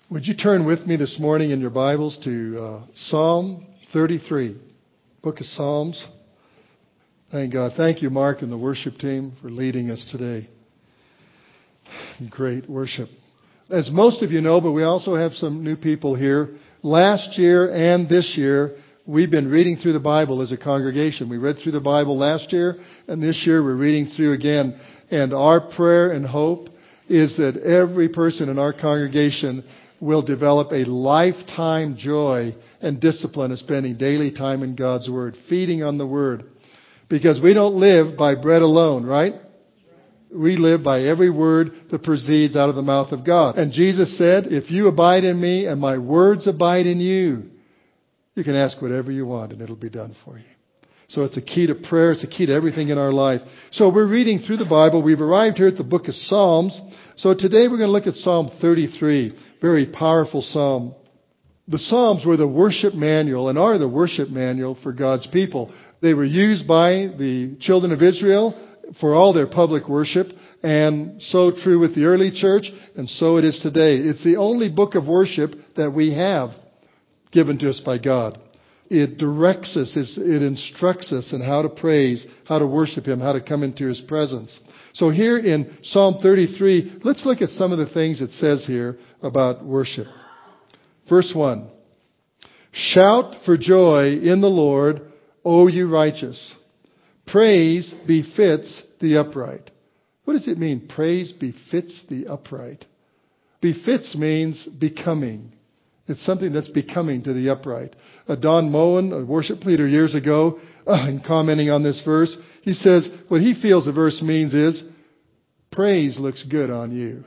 Would you turn with me this morning in your Bibles to Psalm 33, Book of Psalms. Thank God. Thank you, Mark, and the worship team for leading us today. Great worship. As most of you know, but we also have some new people here. Last year and this year, we've been reading through the Bible as a congregation. We read through the Bible last year, and this year we're reading through again. And our prayer and hope is that every person in our congregation will develop a lifetime joy and discipline of spending daily time in God's Word, feeding on the Word. Because we don't live by bread alone, right? We live by every word that proceeds out of the mouth of God. And Jesus said, if you abide in me and my words abide in you, you can ask whatever you want and it'll be done for you. So it's a key to prayer. It's a key to everything in our life. So we're reading through the Bible. We've arrived here at the book of Psalms. So today we're going to look at Psalm 33. Very powerful psalm. The Psalms were the worship manual and are the worship manual for God's people. They were used by the children of Israel for all their public worship, and so true with the early church, and so it is today. It's the only book of worship that we have given to us by God. It directs us, it instructs us in how to praise, how to worship Him, how to come into His presence. So here in Psalm 33, let's look at some of the things it says here about worship. Verse 1. Shout for joy in the Lord, O you righteous. Praise befits the upright. What does it mean? Praise befits the upright. Befits means becoming. It's something that's becoming to the upright. Don Moen, a worship leader years ago, in commenting on this verse, he says what he feels the verse means is, praise looks good on you.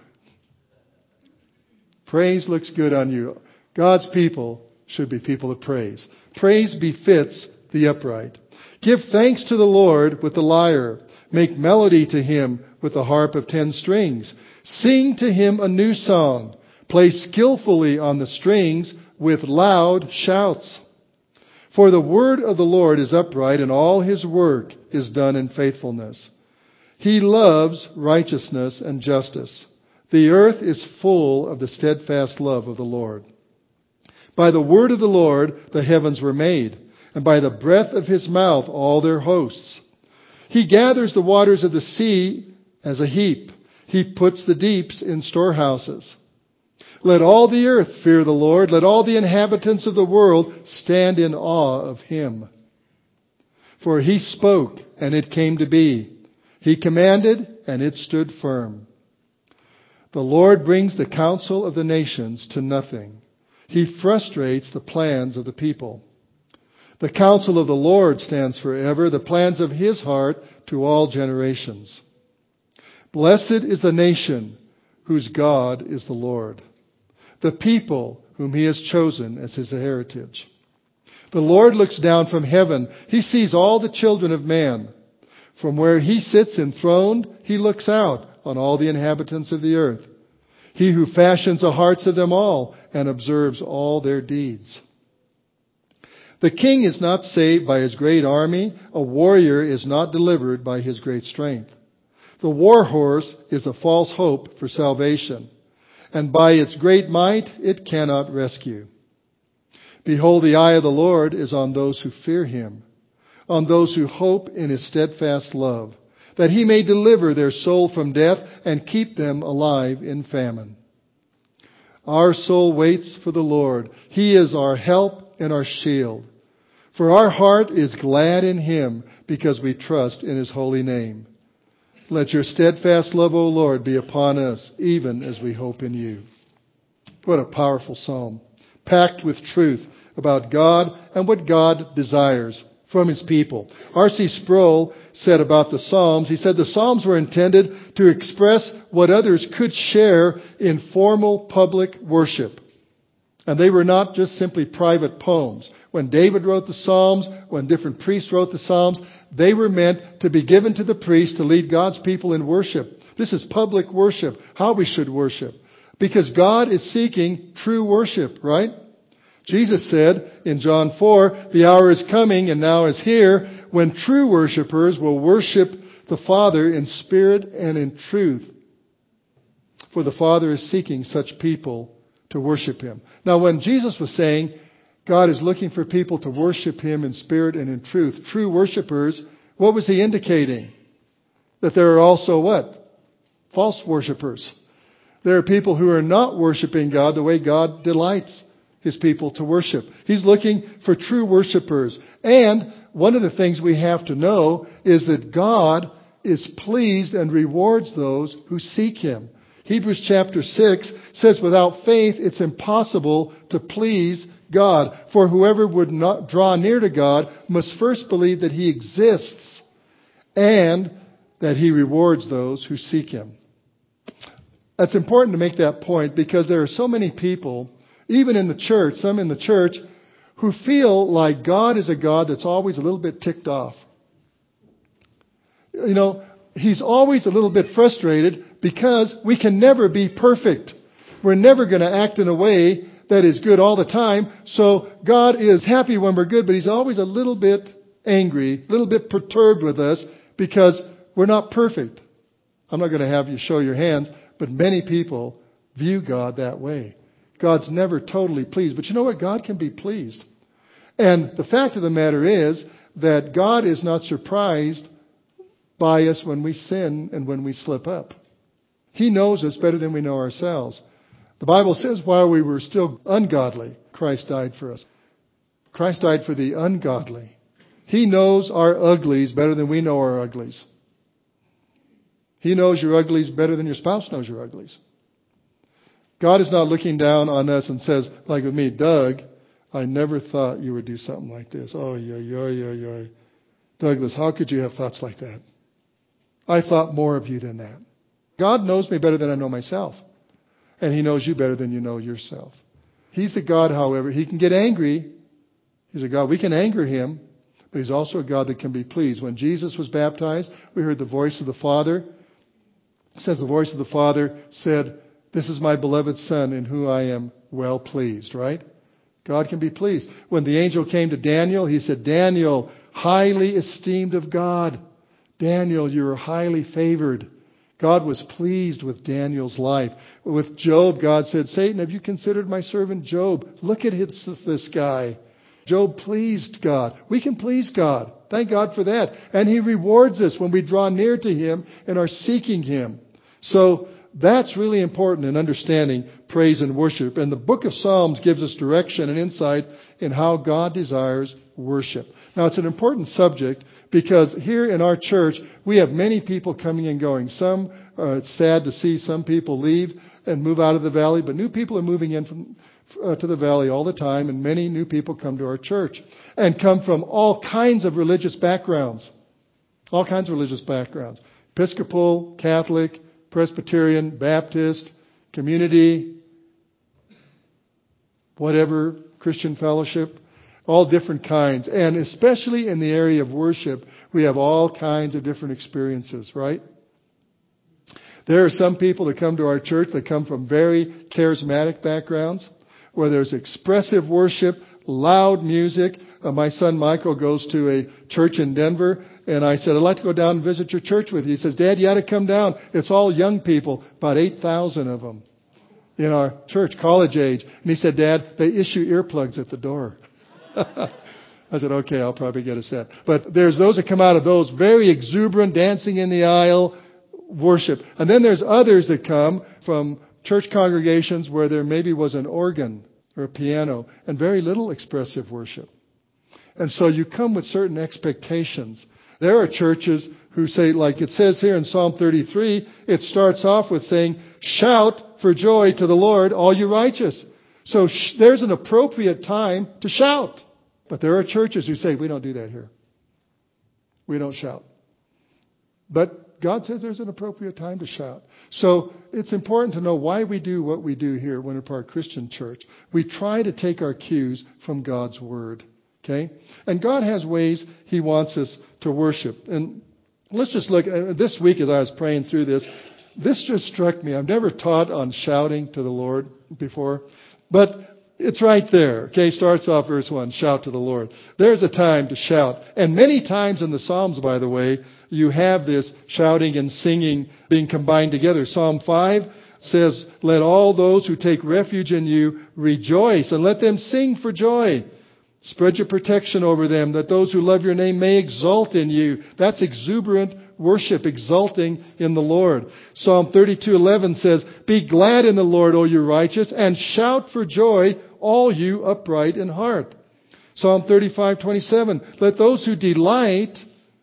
Praise looks good on you. God's people should be people of praise. Praise befits the upright. Give thanks to the Lord with the lyre. Make melody to Him with the harp of 10 strings. Sing to Him a new song. Play skillfully on the strings with loud shouts. For the word of the Lord is upright, and all His work is done in faithfulness. He loves righteousness and justice. The earth is full of the steadfast love of the Lord. By the word of the Lord the heavens were made, and by the breath of His mouth all their hosts. He gathers the waters of the sea as a heap. He puts the deeps in storehouses. Let all the earth fear the Lord. Let all the inhabitants of the world stand in awe of Him. For He spoke, and it came to be. He commanded, and it stood firm. The Lord brings the counsel of the nations to nothing. He frustrates the plans of the people. The counsel of the Lord stands forever, the plans of His heart to all generations. Blessed is the nation whose God is the Lord, the people whom He has chosen as His heritage. The Lord looks down from heaven. He sees all the children of man. From where He sits enthroned, He looks out on all the inhabitants of the earth. He who fashions the hearts of them all and observes all their deeds. The king is not saved by his great army. A warrior is not delivered by his great strength. The war horse is a false hope for salvation, and by its great might it cannot rescue. Behold, the eye of the Lord is on those who fear Him, on those who hope in His steadfast love, that He may deliver their soul from death and keep them alive in famine. Our soul waits for the Lord. He is our help and our shield. For our heart is glad in Him because we trust in His holy name. Let your steadfast love, O Lord, be upon us, even as we hope in You. What a powerful psalm, packed with truth about God and what God desires from His people. R.C. Sproul said about the Psalms, he said the Psalms were intended to express what others could share in formal public worship. And they were not just simply private poems. When David wrote the Psalms, when different priests wrote the Psalms, they were meant to be given to the priest to lead God's people in worship. This is public worship, how we should worship. Because God is seeking true worship, right? Jesus said in John 4, the hour is coming and now is here when true worshipers will worship the Father in spirit and in truth. For the Father is seeking such people to worship Him. Now, when Jesus was saying God is looking for people to worship Him in spirit and in truth, true worshipers, what was He indicating? That there are also what? False worshipers. There are people who are not worshiping God the way God delights His people to worship. He's looking for true worshipers. And one of the things we have to know is that God is pleased and rewards those who seek Him. Hebrews chapter 6 says, without faith it's impossible to please God. For whoever would not draw near to God must first believe that He exists and that He rewards those who seek Him. That's important to make that point because there are so many people, even in the church, some in the church, who feel like God is a God that's always a little bit ticked off. You know, He's always a little bit frustrated because we can never be perfect. We're never going to act in a way that is good all the time. So God is happy when we're good, but He's always a little bit angry, a little bit perturbed with us because we're not perfect. I'm not going to have you show your hands, but many people view God that way. God's never totally pleased. But you know what? God can be pleased. And the fact of the matter is that God is not surprised by us when we sin and when we slip up. He knows us better than we know ourselves. The Bible says while we were still ungodly, Christ died for us. Christ died for the ungodly. He knows our uglies better than we know our uglies. He knows your uglies better than your spouse knows your uglies. God is not looking down on us and says, like with me, Doug, I never thought you would do something like this. Oh, yeah. Douglas, how could you have thoughts like that? I thought more of you than that. God knows me better than I know myself. And He knows you better than you know yourself. He's a God, however, He can get angry. He's a God, we can anger Him, but He's also a God that can be pleased. When Jesus was baptized, we heard the voice of the Father. It says the voice of the Father said, "This is my beloved Son in whom I am well pleased," right? God can be pleased. When the angel came to Daniel, he said, "Daniel, highly esteemed of God. Daniel, you're highly favored." God was pleased with Daniel's life. With Job, God said, "Satan, have you considered my servant Job? Look at this guy." Job pleased God. We can please God. Thank God for that. And He rewards us when we draw near to Him and are seeking Him. So that's really important in understanding praise and worship. And the book of Psalms gives us direction and insight in how God desires worship. Now, it's an important subject because here in our church, we have many people coming and going. It's sad to see some people leave and move out of the valley, but new people are moving in to the valley all the time, and many new people come to our church and come from all kinds of religious backgrounds. All kinds of religious backgrounds. Episcopal, Catholic, Presbyterian, Baptist, community, whatever, Christian fellowship, all different kinds. And especially in the area of worship, we have all kinds of different experiences, right? There are some people that come to our church that come from very charismatic backgrounds, where there's expressive worship, loud music. My son Michael goes to a church in Denver, and I said, "I'd like to go down and visit your church with you." He says, "Dad, you ought to come down. It's all young people, about 8,000 of them in our church, college age." And he said, "Dad, they issue earplugs at the door." I said, "Okay, I'll probably get a set." But there's those that come out of those very exuberant, dancing in the aisle worship. And then there's others that come from church congregations where there maybe was an organ or a piano and very little expressive worship. And so you come with certain expectations. There are churches who say, like it says here in Psalm 33, it starts off with saying, "Shout for joy to the Lord, all you righteous." So there's an appropriate time to shout. But there are churches who say, "We don't do that here. We don't shout." But God says there's an appropriate time to shout. So it's important to know why we do what we do here at Winter Park Christian Church. We try to take our cues from God's Word. Okay? And God has ways He wants us to worship. And let's just look. This week as I was praying through this just struck me. I've never taught on shouting to the Lord before. But it's right there. Okay, starts off verse 1, shout to the Lord. There's a time to shout. And many times in the Psalms, by the way, you have this shouting and singing being combined together. Psalm 5, says, let all those who take refuge in you rejoice, and let them sing for joy. Spread your protection over them, that those who love your name may exult in you. That's exuberant worship, exulting in the Lord. Psalm 32:11 says, be glad in the Lord, O you righteous, and shout for joy, all you upright in heart. Psalm 35:27, let those who delight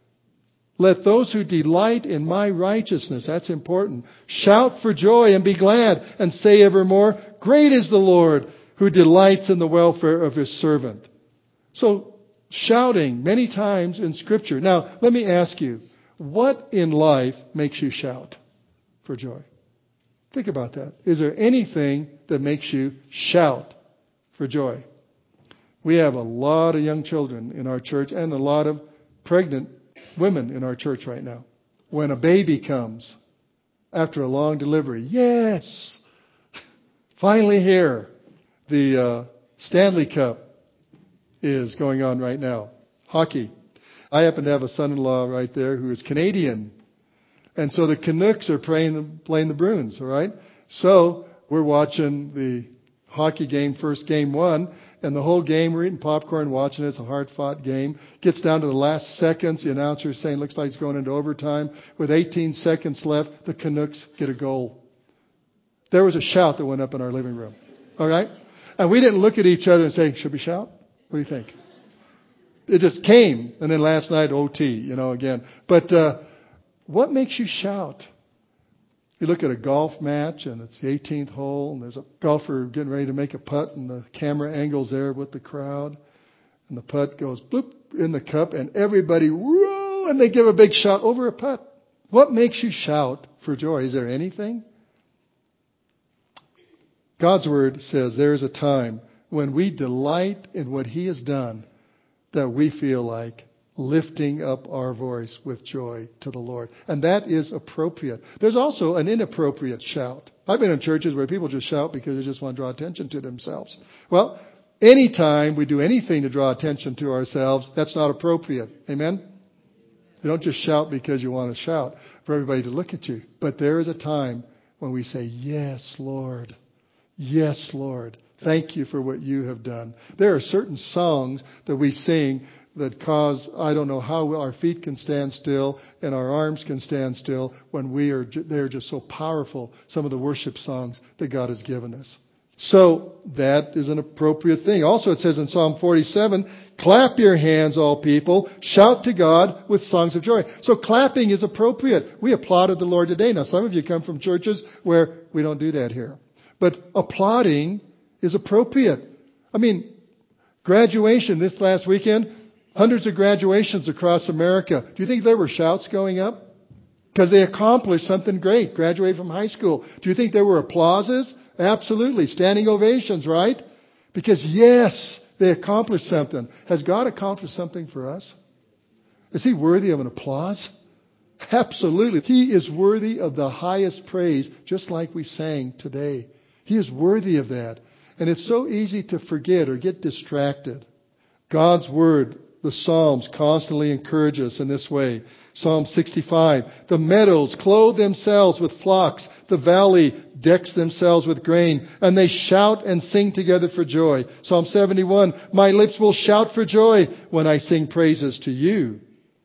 in my righteousness, that's important, shout for joy and be glad, and say evermore, great is the Lord, who delights in the welfare of his servant. So, shouting many times in Scripture. Now, let me ask you, what in life makes you shout for joy? Think about that. Is there anything that makes you shout for joy? We have a lot of young children in our church and a lot of pregnant women in our church right now. When a baby comes after a long delivery, yes, finally here. The Stanley Cup is going on right now. Hockey. I happen to have a son-in-law right there who is Canadian. And so the Canucks are playing the Bruins, all right? So we're watching the hockey game, first game one, and the whole game we're eating popcorn, watching it. It's a hard-fought game. Gets down to the last seconds. The announcer is saying, looks like it's going into overtime. With 18 seconds left, the Canucks get a goal. There was a shout that went up in our living room, all right? And we didn't look at each other and say, should we shout? What do you think? It just came. And then last night, OT, again. But what makes you shout? You look at a golf match, and it's the 18th hole, and there's a golfer getting ready to make a putt, and the camera angles there with the crowd, and the putt goes bloop in the cup, and everybody, whoa, and they give a big shout over a putt. What makes you shout for joy? Is there anything? God's Word says there is a time when we delight in what He has done that we feel like lifting up our voice with joy to the Lord. And that is appropriate. There's also an inappropriate shout. I've been in churches where people just shout because they just want to draw attention to themselves. Well, anytime we do anything to draw attention to ourselves, that's not appropriate. Amen? You don't just shout because you want to shout for everybody to look at you. But there is a time when we say, yes, Lord. Yes, Lord. Thank you for what you have done. There are certain songs that we sing that cause, I don't know how our feet can stand still and our arms can stand still when they're just so powerful, some of the worship songs that God has given us. So that is an appropriate thing. Also it says in Psalm 47, clap your hands, all people, shout to God with songs of joy. So clapping is appropriate. We applauded the Lord today. Now some of you come from churches where we don't do that here. But applauding is appropriate. I mean, graduation this last weekend, hundreds of graduations across America. Do you think there were shouts going up? Because they accomplished something great, graduated from high school. Do you think there were applauses? Absolutely. Standing ovations, right? Because yes, they accomplished something. Has God accomplished something for us? Is He worthy of an applause? Absolutely. He is worthy of the highest praise, just like we sang today. He is worthy of that. And it's so easy to forget or get distracted. God's Word, the Psalms, constantly encourage us in this way. Psalm 65, the meadows clothe themselves with flocks. The valley decks themselves with grain. And they shout and sing together for joy. Psalm 71, my lips will shout for joy when I sing praises to you.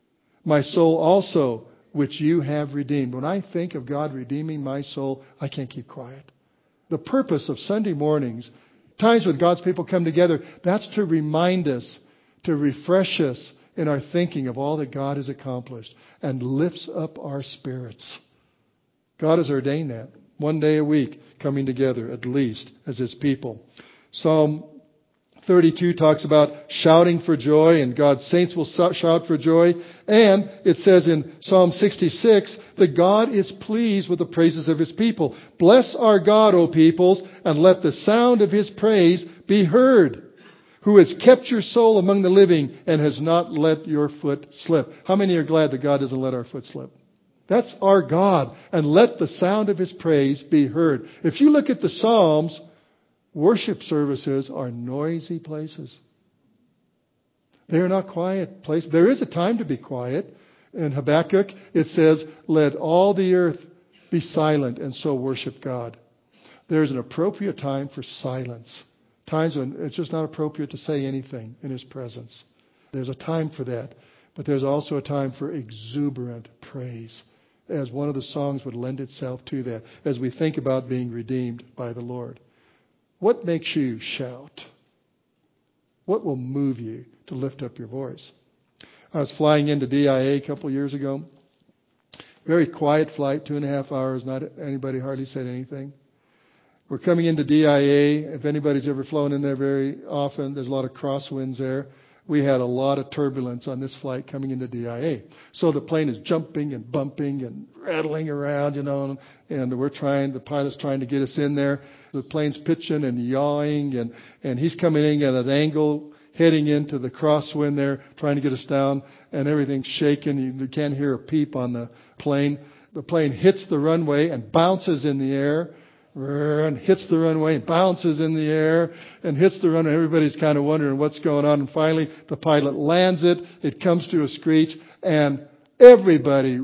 My soul also, which you have redeemed. When I think of God redeeming my soul, I can't keep quiet. The purpose of Sunday mornings, times when God's people come together, that's to remind us, to refresh us in our thinking of all that God has accomplished and lifts up our spirits. God has ordained that. One day a week coming together, at least, as His people. Psalm 32 talks about shouting for joy, and God's saints will shout for joy. And it says in Psalm 66 that God is pleased with the praises of His people. Bless our God, O peoples, and let the sound of His praise be heard, who has kept your soul among the living and has not let your foot slip. How many are glad that God doesn't let our foot slip? That's our God. And let the sound of His praise be heard. If you look at the Psalms, worship services are noisy places. They are not quiet places. There is a time to be quiet. In Habakkuk, it says, let all the earth be silent and so worship God. There's an appropriate time for silence. Times when it's just not appropriate to say anything in His presence. There's a time for that. But there's also a time for exuberant praise, as one of the songs would lend itself to that, as we think about being redeemed by the Lord. What makes you shout? What will move you to lift up your voice? I was flying into DIA a couple of years ago. Very quiet flight, 2.5 hours. Not anybody hardly said anything. We're coming into DIA. If anybody's ever flown in there very often, there's a lot of crosswinds there. We had a lot of turbulence on this flight coming into DIA. So the plane is jumping and bumping and rattling around, and the pilot's trying to get us in there. The plane's pitching and yawing, and he's coming in at an angle, heading into the crosswind there, trying to get us down, and everything's shaking. You can't hear a peep on the plane. The plane hits the runway and bounces in the air, and hits the runway, bounces in the air, and hits the runway. Everybody's kind of wondering what's going on. And finally, the pilot lands it. It comes to a screech, and everybody,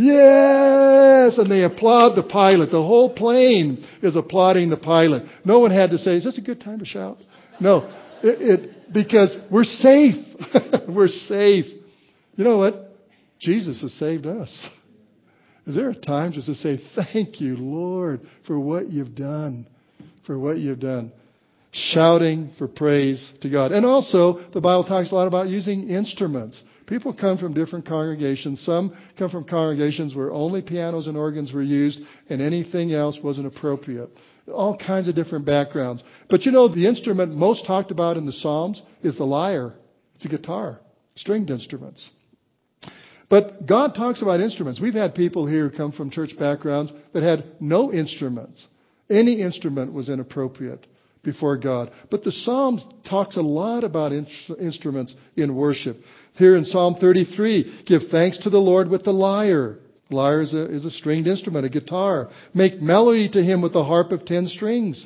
yes! And they applaud the pilot. The whole plane is applauding the pilot. No one had to say, is this a good time to shout? No. Because we're safe. We're safe. You know what? Jesus has saved us. Is there a time just to say, thank you, Lord, for what you've done? For what you've done. Shouting for praise to God. And also, the Bible talks a lot about using instruments. People come from different congregations. Some come from congregations where only pianos and organs were used and anything else wasn't appropriate. All kinds of different backgrounds. But the instrument most talked about in the Psalms is the lyre. It's a guitar. Stringed instruments. But God talks about instruments. We've had people here who come from church backgrounds that had no instruments. Any instrument was inappropriate before God. But the Psalms talks a lot about instruments in worship. Here in Psalm 33, give thanks to the Lord with the lyre. Lyre is a stringed instrument, a guitar. Make melody to Him with a harp of 10 strings.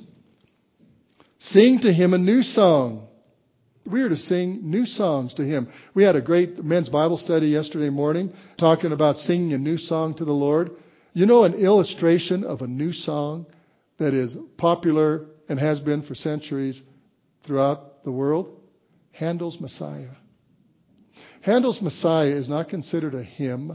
Sing to Him a new song. We are to sing new songs to Him. We had a great men's Bible study yesterday morning talking about singing a new song to the Lord. An illustration of a new song that is popular and has been for centuries throughout the world? Handel's Messiah. Handel's Messiah is not considered a hymn.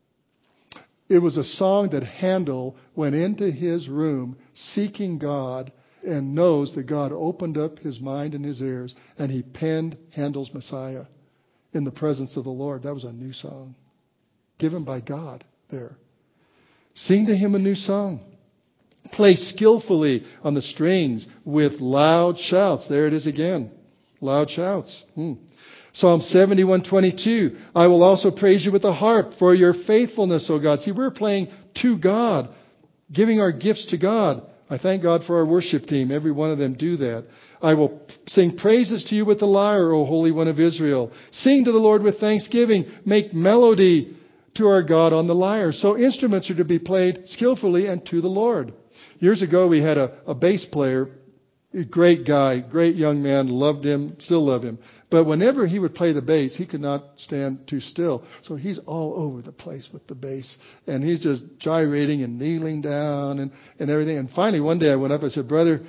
It was a song that Handel went into his room seeking God and knows that God opened up his mind and his ears, and he penned Handel's Messiah in the presence of the Lord. That was a new song given by God there. Sing to Him a new song. Play skillfully on the strings with loud shouts. There it is again. Loud shouts. Psalm 71:22. I will also praise you with the harp for your faithfulness, O God. See, we're playing to God, giving our gifts to God. I thank God for our worship team. Every one of them do that. I will sing praises to you with the lyre, O Holy One of Israel. Sing to the Lord with thanksgiving. Make melody to our God on the lyre. So instruments are to be played skillfully and to the Lord. Years ago, we had a bass player, a great guy, great young man, loved him, still love him. But whenever he would play the bass, he could not stand too still. So he's all over the place with the bass. And he's just gyrating and kneeling down and everything. And finally, one day I went up, I said, brother,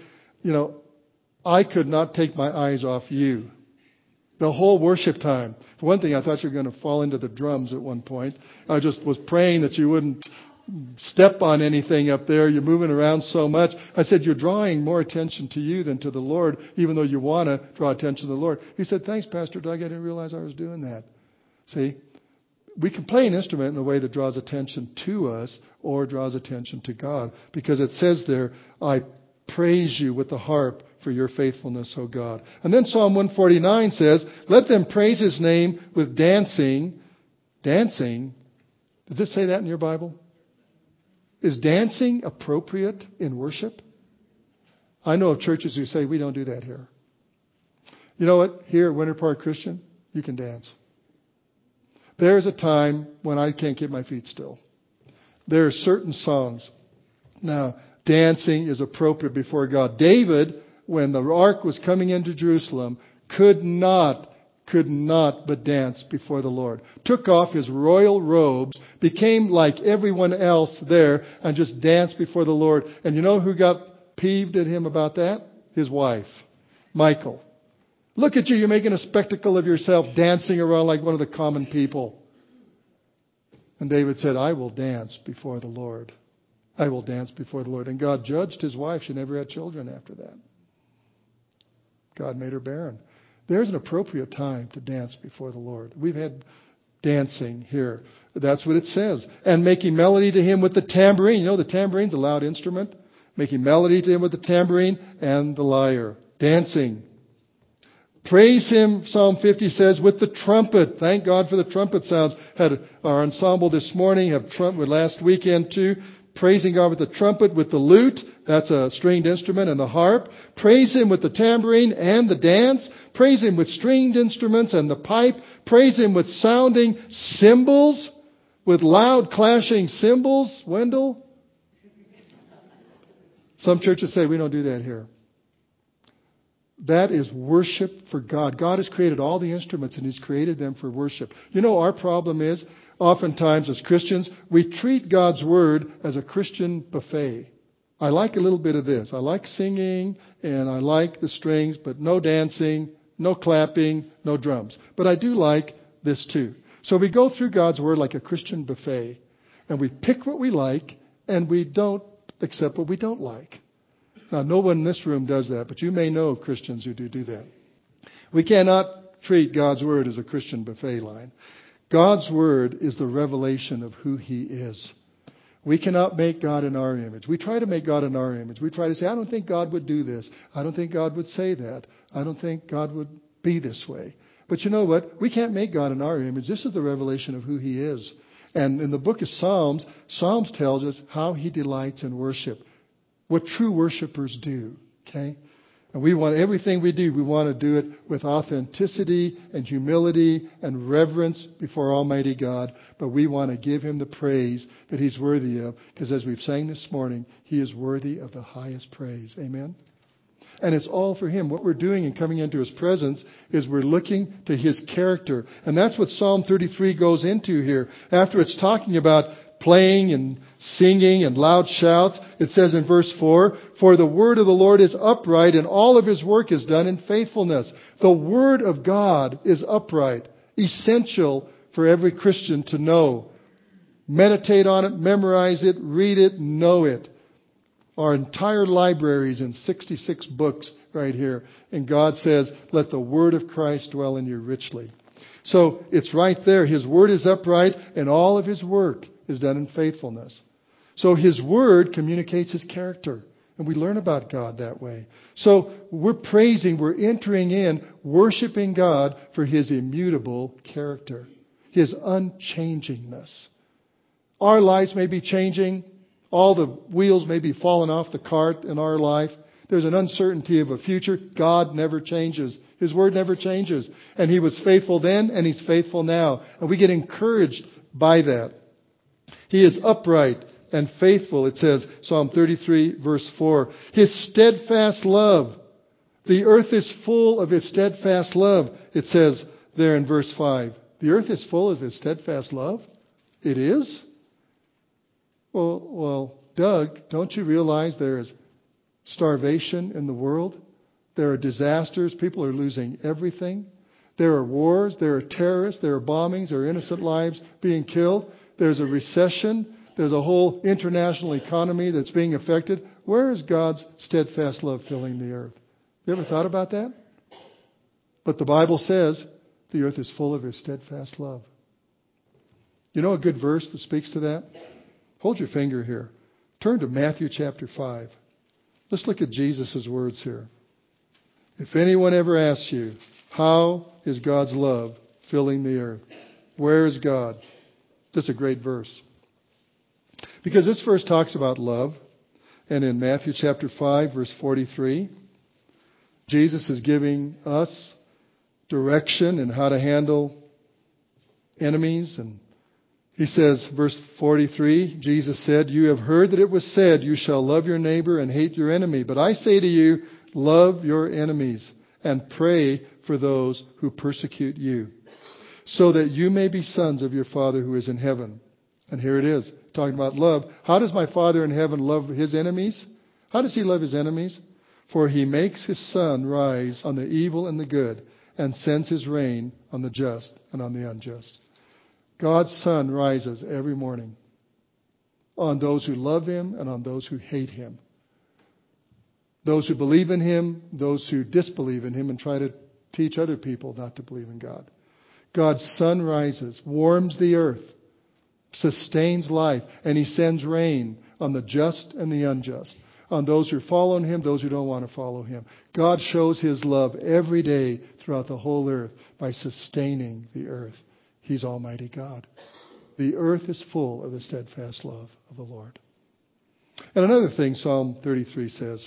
I could not take my eyes off you. The whole worship time. For one thing, I thought you were going to fall into the drums at one point. I just was praying that you wouldn't step on anything up there. You're moving around so much. I said, you're drawing more attention to you than to the Lord, even though you want to draw attention to the Lord. He said, thanks, Pastor Doug. I didn't realize I was doing that. See, we can play an instrument in a way that draws attention to us or draws attention to God. Because it says there, I praise you with the harp for your faithfulness, O God. And then Psalm 149 says, let them praise His name with dancing. Dancing? Does it say that in your Bible? Is dancing appropriate in worship? I know of churches who say we don't do that here. You know what? Here at Winter Park Christian, you can dance. There's a time when I can't keep my feet still. There are certain songs. Now, dancing is appropriate before God. David, when the ark was coming into Jerusalem, could not but dance before the Lord. Took off his royal robes, became like everyone else there, and just danced before the Lord. And you know who got peeved at him about that? His wife, Michal. Look at you, you're making a spectacle of yourself, dancing around like one of the common people. And David said, I will dance before the Lord. I will dance before the Lord. And God judged his wife. She never had children after that. God made her barren. There's an appropriate time to dance before the Lord. We've had dancing here. That's what it says. And making melody to him with the tambourine. You know, the tambourine's a loud instrument. Making melody to him with the tambourine and the lyre. Dancing. Praise him, Psalm 50 says, with the trumpet. Thank God for the trumpet sounds. Had our ensemble this morning, have trumpet last weekend too. Praising God with the trumpet, with the lute. That's a stringed instrument, and the harp. Praise him with the tambourine and the dance. Praise him with stringed instruments and the pipe. Praise him with sounding cymbals. With loud clashing cymbals. Wendell? Some churches say we don't do that here. That is worship for God. God has created all the instruments and He's created them for worship. You know, our problem is, oftentimes as Christians, we treat God's Word as a Christian buffet. I like a little bit of this. I like singing and I like the strings, but no dancing, no clapping, no drums. But I do like this too. So we go through God's Word like a Christian buffet, and we pick what we like and we don't accept what we don't like. Now, no one in this room does that, but you may know of Christians who do that. We cannot treat God's Word as a Christian buffet line. God's Word is the revelation of who He is. We cannot make God in our image. We try to make God in our image. We try to say, I don't think God would do this. I don't think God would say that. I don't think God would be this way. But you know what? We can't make God in our image. This is the revelation of who He is. And in the book of Psalms, Psalms tells us how He delights in worship. What true worshipers do, okay? And we want everything we do, we want to do it with authenticity and humility and reverence before Almighty God. But we want to give Him the praise that He's worthy of. Because as we've sang this morning, He is worthy of the highest praise. Amen? And it's all for Him. What we're doing in coming into His presence is we're looking to His character. And that's what Psalm 33 goes into here. After it's talking about playing and singing and loud shouts, it says in verse 4, for the word of the Lord is upright and all of His work is done in faithfulness. The word of God is upright, essential for every Christian to know. Meditate on it, memorize it, read it, know it. Our entire library is in 66 books right here. And God says, let the word of Christ dwell in you richly. So it's right there. His word is upright and all of His work is done in faithfulness. So His Word communicates His character. And we learn about God that way. So we're praising, we're entering in, worshiping God for His immutable character. His unchangingness. Our lives may be changing. All the wheels may be falling off the cart in our life. There's an uncertainty of a future. God never changes. His Word never changes. And He was faithful then and He's faithful now. And we get encouraged by that. He is upright and faithful, it says, Psalm 33, verse 4. His steadfast love. The earth is full of His steadfast love, it says there in verse 5. The earth is full of His steadfast love? It is? Well, Doug, don't you realize there is starvation in the world? There are disasters. People are losing everything. There are wars. There are terrorists. There are bombings. There are innocent lives being killed. There's a recession. There's a whole international economy that's being affected. Where is God's steadfast love filling the earth? You ever thought about that? But the Bible says the earth is full of His steadfast love. You know a good verse that speaks to that? Hold your finger here. Turn to Matthew chapter 5. Let's look at Jesus' words here. If anyone ever asks you, how is God's love filling the earth? Where is God? That's a great verse. Because this verse talks about love. And in Matthew chapter 5, verse 43, Jesus is giving us direction in how to handle enemies. And He says, verse 43, Jesus said, you have heard that it was said, you shall love your neighbor and hate your enemy. But I say to you, love your enemies and pray for those who persecute you, so that you may be sons of your Father who is in heaven. And here it is, talking about love. How does my Father in heaven love His enemies? How does he love his enemies? For he makes his sun rise on the evil and the good, and sends his rain on the just and on the unjust. God's sun rises every morning on those who love him and on those who hate him. Those who believe in him, those who disbelieve in him and try to teach other people not to believe in God. God's sun rises, warms the earth, sustains life, and he sends rain on the just and the unjust, on those who follow him, those who don't want to follow him. God shows his love every day throughout the whole earth by sustaining the earth. He's Almighty God. The earth is full of the steadfast love of the Lord. And another thing Psalm 33 says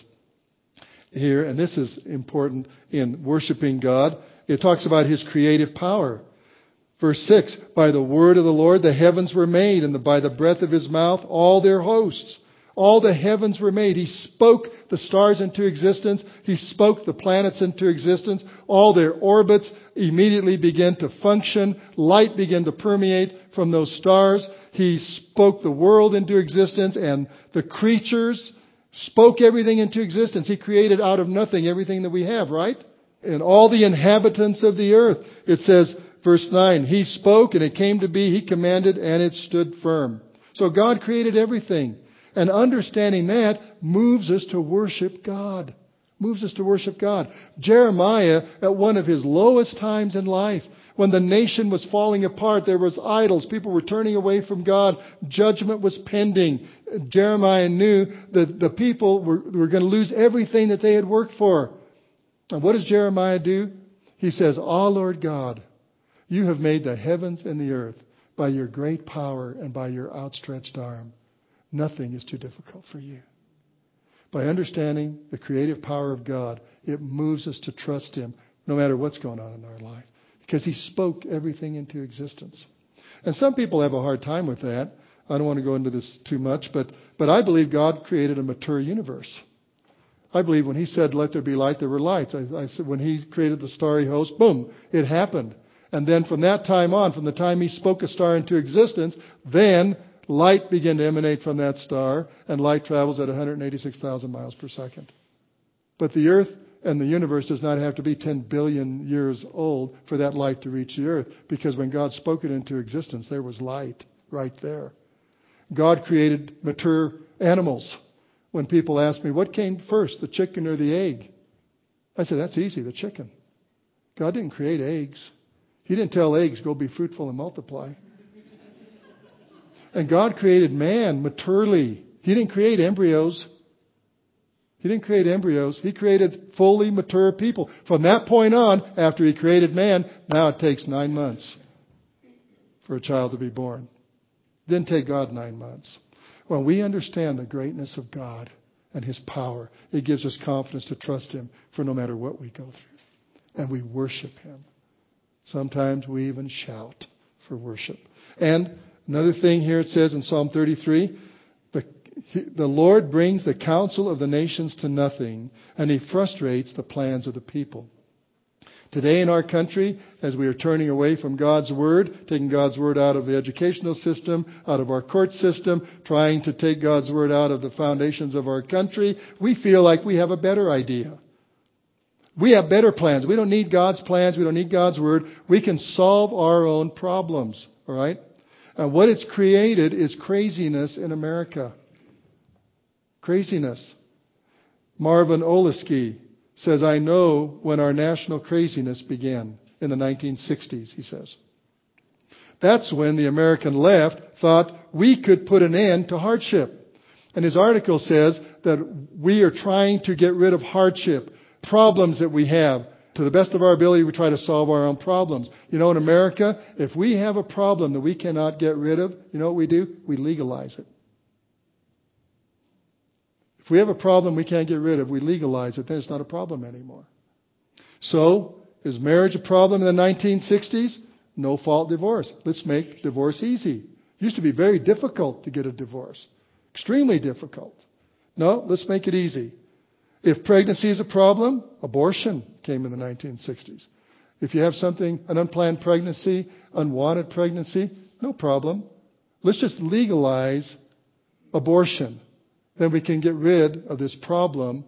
here, and this is important in worshiping God, it talks about his creative power. Verse 6, by the word of the Lord the heavens were made, and by the breath of his mouth all their hosts. All the heavens were made. He spoke the stars into existence. He spoke the planets into existence. All their orbits immediately began to function. Light began to permeate from those stars. He spoke the world into existence, and the creatures spoke everything into existence. He created out of nothing everything that we have, right? And all the inhabitants of the earth. It says, verse 9, he spoke and it came to be. He commanded and it stood firm. So God created everything. And understanding that moves us to worship God. Moves us to worship God. Jeremiah, at one of his lowest times in life, when the nation was falling apart, there was idols, people were turning away from God, judgment was pending. Jeremiah knew that the people were going to lose everything that they had worked for. And what does Jeremiah do? He says, "Ah, Lord God, you have made the heavens and the earth by your great power and by your outstretched arm. Nothing is too difficult for you." By understanding the creative power of God, it moves us to trust him no matter what's going on in our life, because he spoke everything into existence. And some people have a hard time with that. I don't want to go into this too much, but I believe God created a mature universe. I believe when he said, "Let there be light," there were lights. I said when he created the starry host, boom, it happened. And then from that time on, from the time he spoke a star into existence, then light began to emanate from that star, and light travels at 186,000 miles per second. But the earth and the universe does not have to be 10 billion years old for that light to reach the earth, because when God spoke it into existence, there was light right there. God created mature animals. When people ask me, what came first, the chicken or the egg? I say, that's easy, the chicken. God didn't create eggs. He didn't tell eggs, go be fruitful and multiply. And God created man maturely. He didn't create embryos. He didn't create embryos. He created fully mature people. From that point on, after he created man, now it takes 9 months for a child to be born. It didn't take God 9 months. When we understand the greatness of God and his power, it gives us confidence to trust him for no matter what we go through. And we worship him. Sometimes we even shout for worship. And another thing here it says in Psalm 33, the Lord brings the counsel of the nations to nothing, and he frustrates the plans of the people. Today in our country, as we are turning away from God's Word, taking God's Word out of the educational system, out of our court system, trying to take God's Word out of the foundations of our country, we feel like we have a better idea. We have better plans. We don't need God's plans. We don't need God's Word. We can solve our own problems. All right? And what it's created is craziness in America. Craziness. Marvin Olasky says, I know when our national craziness began in the 1960s, he says. That's when the American left thought we could put an end to hardship. And his article says that we are trying to get rid of hardship, problems that we have. To the best of our ability, we try to solve our own problems. You know, in America, if we have a problem that we cannot get rid of, you know what we do? We legalize it. If we have a problem we can't get rid of, we legalize it, then it's not a problem anymore. So, is marriage a problem in the 1960s? No fault divorce. Let's make divorce easy. It used to be very difficult to get a divorce. Extremely difficult. No, let's make it easy. If pregnancy is a problem, abortion came in the 1960s. If you have something, an unplanned pregnancy, unwanted pregnancy, no problem. Let's just legalize abortion. then we can get rid of this problem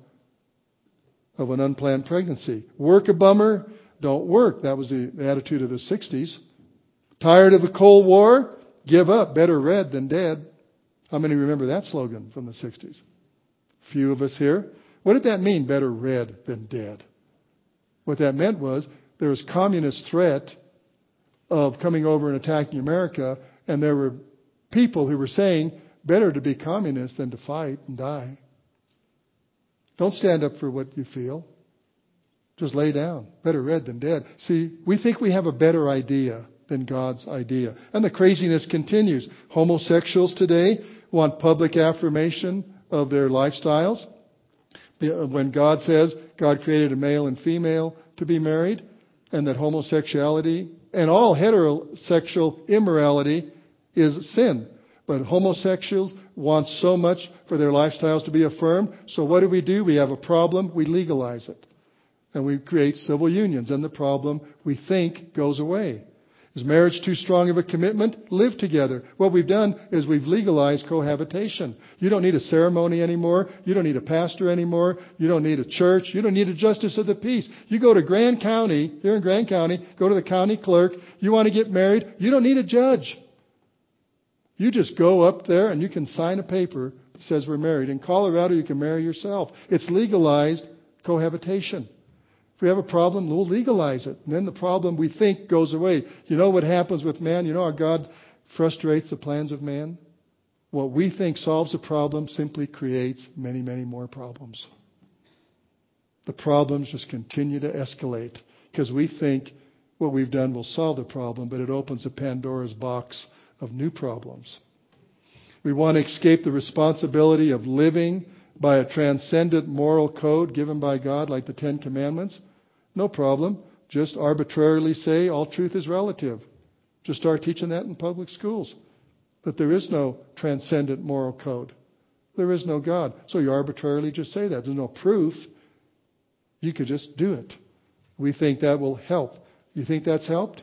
of an unplanned pregnancy. Work a bummer, don't work. That was the attitude of the 60s. Tired of the Cold War? Give up. Better red than dead. How many remember that slogan from the 60s? Few of us here. What did that mean, better red than dead? What that meant was there was communist threat of coming over and attacking America, and there were people who were saying, better to be communist than to fight and die. Don't stand up for what you feel. Just lay down. Better red than dead. See, we think we have a better idea than God's idea. And the craziness continues. Homosexuals today want public affirmation of their lifestyles. When God says God created a male and female to be married, and that homosexuality and all heterosexual immorality is sin. But homosexuals want so much for their lifestyles to be affirmed. So what do? We have a problem. We legalize it. And we create civil unions. And the problem, we think, goes away. Is marriage too strong of a commitment? Live together. What we've done is we've legalized cohabitation. You don't need a ceremony anymore. You don't need a pastor anymore. You don't need a church. You don't need a justice of the peace. You go to Grand County, here in Grand County, go to the county clerk. You want to get married? You don't need a judge. You just go up there and you can sign a paper that says we're married. In Colorado, you can marry yourself. It's legalized cohabitation. If we have a problem, we'll legalize it. And then the problem, we think, goes away. You know what happens with man? You know how God frustrates the plans of man? What we think solves a problem simply creates many, many more problems. The problems just continue to escalate because we think what we've done will solve the problem, but it opens a Pandora's box of new problems. We want to escape the responsibility of living by a transcendent moral code given by God, like the Ten Commandments. No problem. Just arbitrarily say all truth is relative. Just start teaching that in public schools. That there is no transcendent moral code. There is no God. So you arbitrarily just say that. There's no proof. You could just do it. We think that will help. You think that's helped?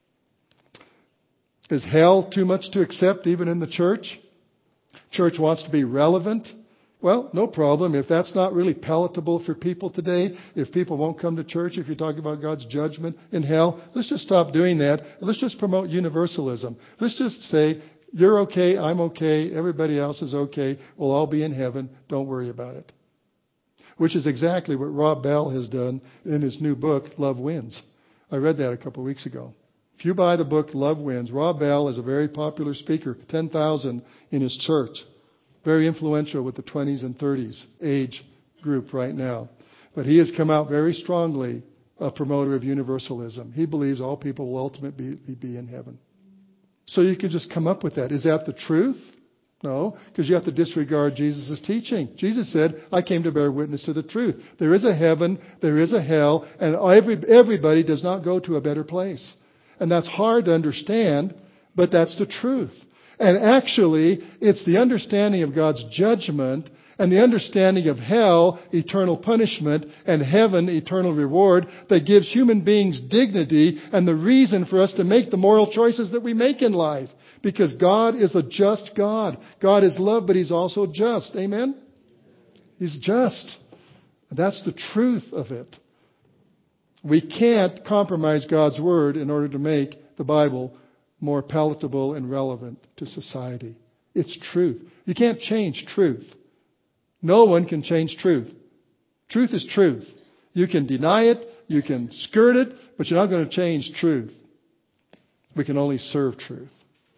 Is hell too much to accept even in the church? Church wants to be relevant. Well, no problem. If that's not really palatable for people today, if people won't come to church, if you're talking about God's judgment in hell, let's just stop doing that. Let's just promote universalism. Let's just say, you're okay, I'm okay, everybody else is okay, we'll all be in heaven, don't worry about it. Which is exactly what Rob Bell has done in his new book, Love Wins. I read that a couple of weeks ago. If you buy the book, Love Wins, Rob Bell is a very popular speaker, 10,000 in his church. Very influential with the 20s and 30s age group right now. But he has come out very strongly a promoter of universalism. He believes all people will ultimately be in heaven. So you can just come up with that. Is that the truth? No, because you have to disregard Jesus' teaching. Jesus said, I came to bear witness to the truth. There is a heaven, there is a hell, and everybody does not go to a better place. And that's hard to understand, but that's the truth. And actually, it's the understanding of God's judgment and the understanding of hell, eternal punishment, and heaven, eternal reward, that gives human beings dignity and the reason for us to make the moral choices that we make in life. Because God is a just God. God is love, but He's also just. Amen? He's just. That's the truth of it. We can't compromise God's Word in order to make the Bible more palatable and relevant to society. It's truth. You can't change truth. No one can change truth. Truth is truth. You can deny it, you can skirt it, but you're not going to change truth. We can only serve truth.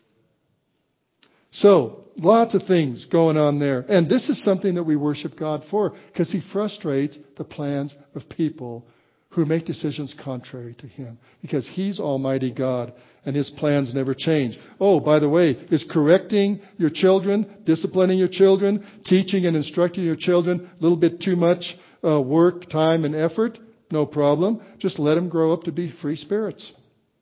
So, lots of things going on there. And this is something that we worship God for, because He frustrates the plans of people who make decisions contrary to Him. Because He's Almighty God, and His plans never change. Oh, by the way, is correcting your children, disciplining your children, teaching and instructing your children a little bit too much work, time, and effort? No problem. Just let them grow up to be free spirits.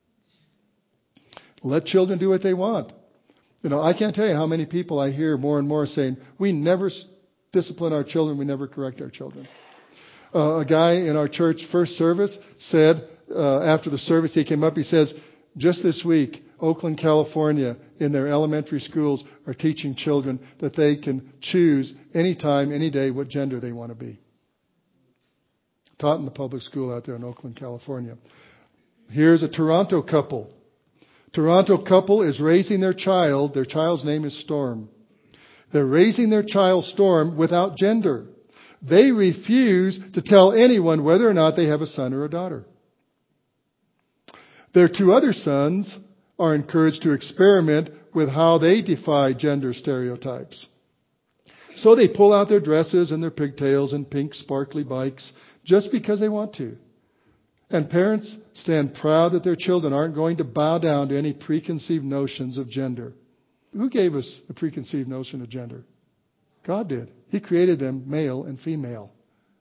Let children do what they want. You know, I can't tell you how many people I hear more and more saying, we never discipline our children, we never correct our children. A guy in our church first service said, after the service he came up, he says, just this week, Oakland, California, in their elementary schools are teaching children that they can choose anytime, any day, what gender they want to be. Taught in the public school out there in Oakland, California. Here's a Toronto couple. Toronto couple is raising their child. Their child's name is Storm. They're raising their child Storm without gender. They refuse to tell anyone whether or not they have a son or a daughter. Their two other sons are encouraged to experiment with how they defy gender stereotypes. So they pull out their dresses and their pigtails and pink sparkly bikes just because they want to. And parents stand proud that their children aren't going to bow down to any preconceived notions of gender. Who gave us the preconceived notion of gender? God did. He created them male and female.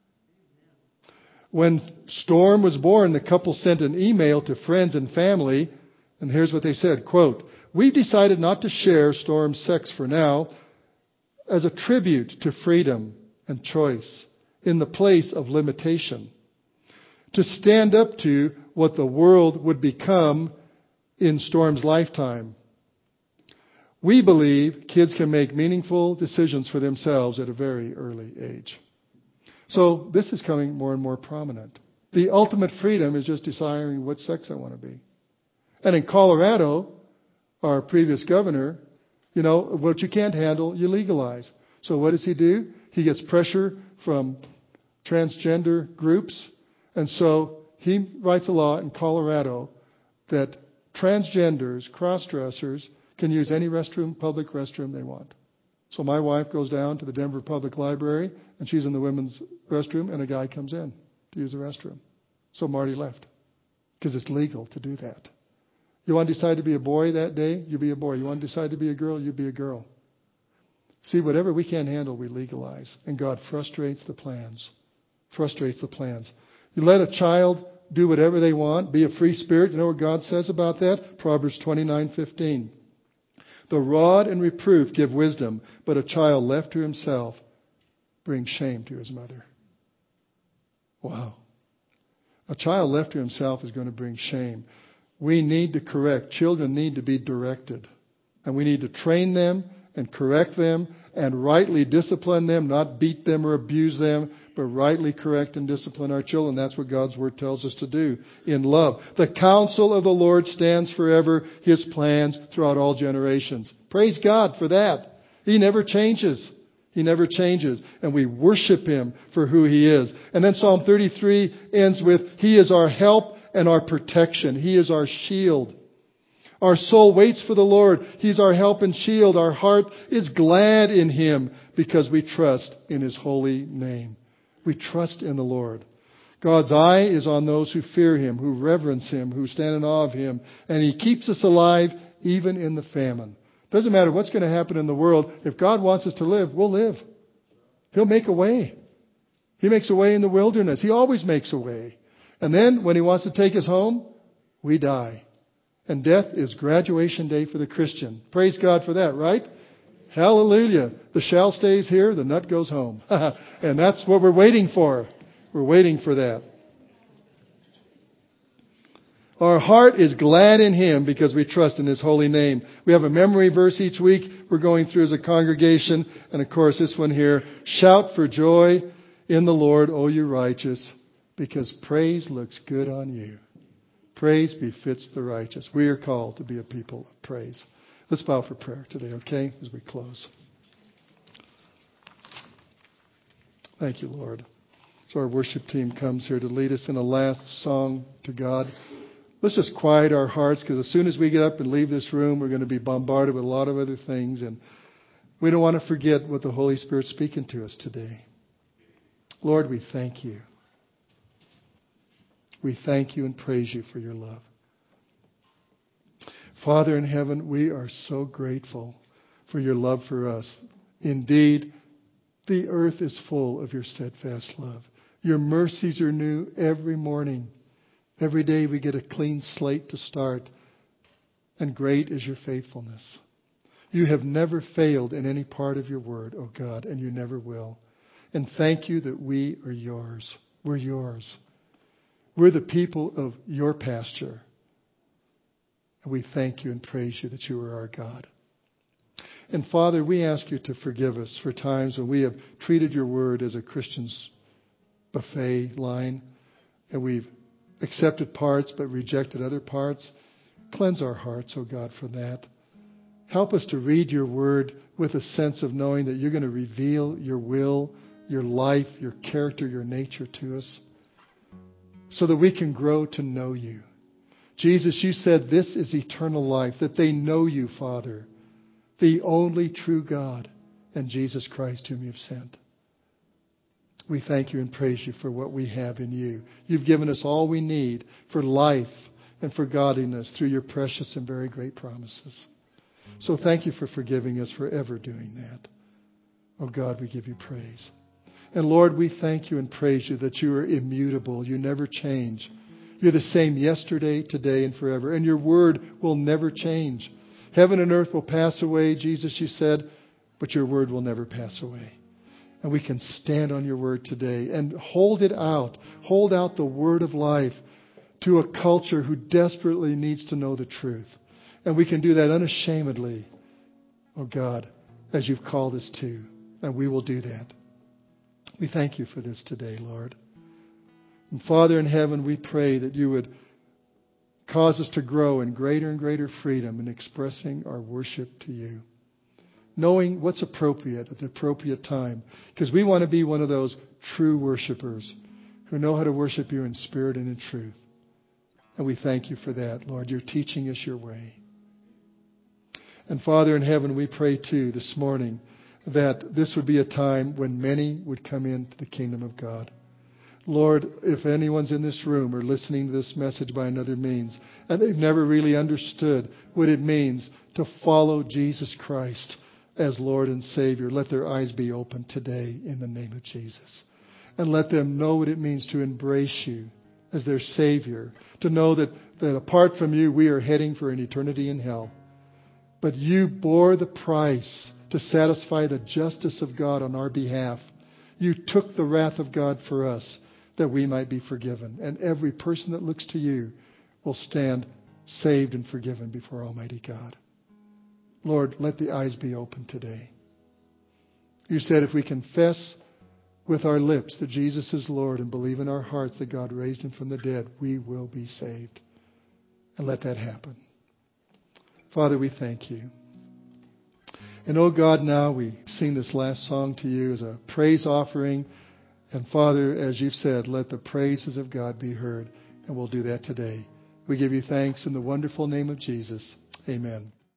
When Storm was born, the couple sent an email to friends and family, and here's what they said, quote, "We've decided not to share Storm's sex for now as a tribute to freedom and choice in the place of limitation, to stand up to what the world would become in Storm's lifetime. We believe kids can make meaningful decisions for themselves at a very early age." So this is coming more and more prominent. The ultimate freedom is just deciding what sex I want to be. And in Colorado, our previous governor, what you can't handle, you legalize. So what does he do? He gets pressure from transgender groups. And so he writes a law in Colorado that transgenders, cross-dressers, can use any public restroom they want. So my wife goes down to the Denver Public Library, and she's in the women's restroom, and a guy comes in to use the restroom. So Marty left, because it's legal to do that. You want to decide to be a boy that day? You be a boy. You want to decide to be a girl? You be a girl. See, whatever we can't handle, we legalize. And God frustrates the plans. Frustrates the plans. You let a child do whatever they want, be a free spirit. You know what God says about that? Proverbs 29:15. "The rod and reproof give wisdom, but a child left to himself brings shame to his mother." Wow. A child left to himself is going to bring shame. We need to correct. Children need to be directed. And we need to train them and correct them and rightly discipline them, not beat them or abuse them, but rightly correct and discipline our children. That's what God's Word tells us to do in love. "The counsel of the Lord stands forever, His plans throughout all generations." Praise God for that. He never changes. He never changes. And we worship Him for who He is. And then Psalm 33 ends with, "He is our help and our protection. He is our shield." Our soul waits for the Lord. He's our help and shield. Our heart is glad in Him because we trust in His holy name. We trust in the Lord. God's eye is on those who fear Him, who reverence Him, who stand in awe of Him. And He keeps us alive even in the famine. Doesn't matter what's going to happen in the world. If God wants us to live, we'll live. He'll make a way. He makes a way in the wilderness. He always makes a way. And then when He wants to take us home, we die. And death is graduation day for the Christian. Praise God for that, right? Hallelujah. The shell stays here, the nut goes home. And that's what we're waiting for. We're waiting for that. Our heart is glad in Him because we trust in His holy name. We have a memory verse each week we're going through as a congregation. And of course this one here, "Shout for joy in the Lord, O you righteous, because praise looks good on you. Praise befits the righteous." We are called to be a people of praise. Let's bow for prayer today, okay, as we close. Thank you, Lord. So our worship team comes here to lead us in a last song to God. Let's just quiet our hearts, because as soon as we get up and leave this room, we're going to be bombarded with a lot of other things. And we don't want to forget what the Holy Spirit's speaking to us today. Lord, we thank You. We thank You and praise You for Your love. Father in heaven, we are so grateful for Your love for us. Indeed, the earth is full of Your steadfast love. Your mercies are new every morning. Every day we get a clean slate to start. And great is Your faithfulness. You have never failed in any part of Your word, O God, and You never will. And thank You that we are Yours. We're Yours. We're the people of Your pasture. And we thank you and praise you that you are our God. And Father, we ask you to forgive us for times when we have treated your word as a Christian's buffet line, and we've accepted parts but rejected other parts. Cleanse our hearts, oh God, from that. Help us to read your word with a sense of knowing that you're going to reveal your will, your life, your character, your nature to us, so that we can grow to know you. Jesus, you said this is eternal life, that they know you, Father, the only true God, and Jesus Christ whom you've sent. We thank you and praise you for what we have in you. You've given us all we need for life and for godliness through your precious and very great promises. So thank you for forgiving us for ever doing that. Oh God, we give you praise. And Lord, we thank you and praise you that you are immutable. You never change. You're the same yesterday, today, and forever. And your word will never change. Heaven and earth will pass away, Jesus, you said, but your word will never pass away. And we can stand on your word today and hold it out. Hold out the word of life to a culture who desperately needs to know the truth. And we can do that unashamedly, oh God, as you've called us to. And we will do that. We thank you for this today, Lord. And Father in heaven, we pray that you would cause us to grow in greater and greater freedom in expressing our worship to you. Knowing what's appropriate at the appropriate time. Because we want to be one of those true worshipers who know how to worship you in spirit and in truth. And we thank you for that, Lord. You're teaching us your way. And Father in heaven, we pray too this morning that this would be a time when many would come into the kingdom of God. Lord, if anyone's in this room or listening to this message by another means, and they've never really understood what it means to follow Jesus Christ as Lord and Savior, let their eyes be open today in the name of Jesus. And let them know what it means to embrace you as their Savior. To know that apart from you, we are heading for an eternity in hell. But you bore the price to satisfy the justice of God on our behalf. You took the wrath of God for us, that we might be forgiven. And every person that looks to you will stand saved and forgiven before Almighty God. Lord, let the eyes be open today. You said if we confess with our lips that Jesus is Lord and believe in our hearts that God raised him from the dead, we will be saved. And let that happen. Father, we thank you. And oh God, now we sing this last song to you as a praise offering. And Father, as you've said, let the praises of God be heard. And we'll do that today. We give you thanks in the wonderful name of Jesus. Amen.